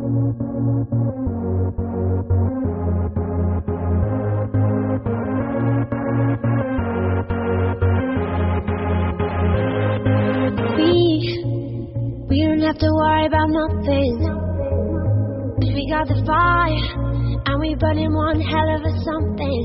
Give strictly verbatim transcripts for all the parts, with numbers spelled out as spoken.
We don't have to worry about nothing, 'cause we got the fire, and we burning one hell of a something.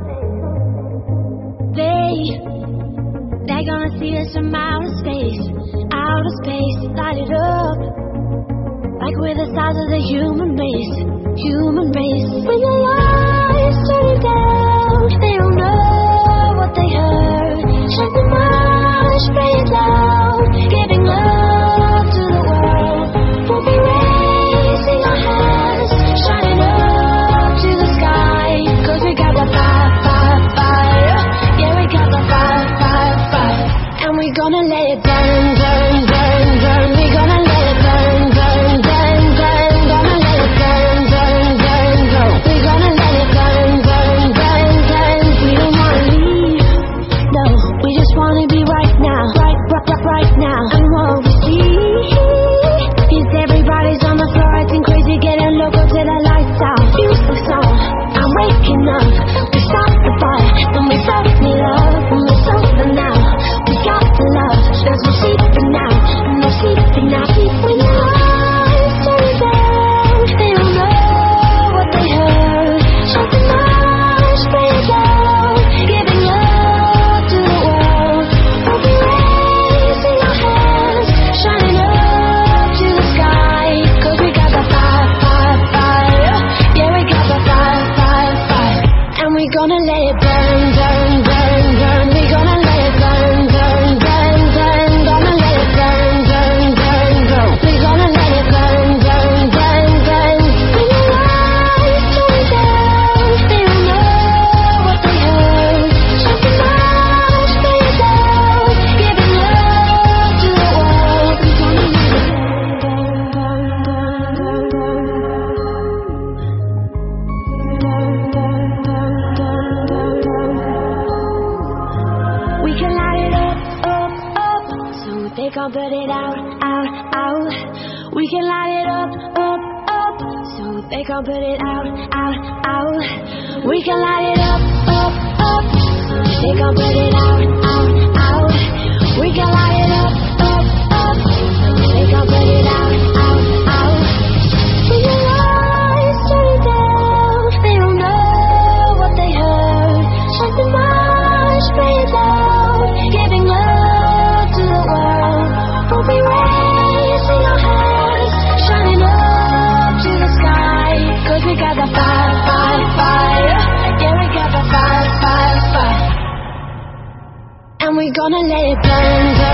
They, they're gonna see us from outer space, outer space, light it up, like we're the size of the human race, human race. When the lights turn down, they don't know what they heard. Shut the mind, spray it down, giving love to the world. We'll be raising our hands, shining up to the sky, 'cause we got the fire, fire, fire. Yeah, we got the fire, fire, fire. And we gonna let it burn, burn, burn, burn. We gonna let it burn, burn, burn, burn. Gonna let it burn, burn, burn, burn. We gonna let it burn, burn, burn, burn. We don't wanna leave, no, we just wanna be right now, right, right, right, right now. And what we see is everybody's on the floor acting crazy, getting loco till the lights out. Music song, I'm waking up. We start the fire, then we start me love. When we're sober now, we got the love. There's no sleeping now, no sleeping now. When the lights turn down, they don't know what they heard. Shut the mind, spray it down, giving love to the world. We'll be raising our hands, shining up to the sky, 'cause we got the fire, fire, fire. Yeah, we got the fire, fire, fire. And we gonna let it burn, burn, burn, burn. We gonna let it burn, burn, burn, burn. Gonna let it burn, burn, burn, burn. We gonna let it burn, burn, burn, burn. When the lights turn down, they don't know what they heard. Shut the mind, spray it down, giving love to the world. We gonna let it burn, burn, burn, burn, burn, burn, burn, burn, burn, burn, burn. We can light it up, up, up, so they can't put it out, out, out. We can light it up, up, up, so they can't put it out, out, out. We can light it up, up, up, so they can't put it out, out, out. We can light it up, up, up, so they can't put it out, out, out. When the lights turn down, they don't know what they heard. Shut the mind, spray it down, giving love to the world. We'll be raising our hands, shining up to the sky, 'cause we got the fire, fire, fire. Yeah, we got the fire, fire, fire. And we gonna let it burn, burn.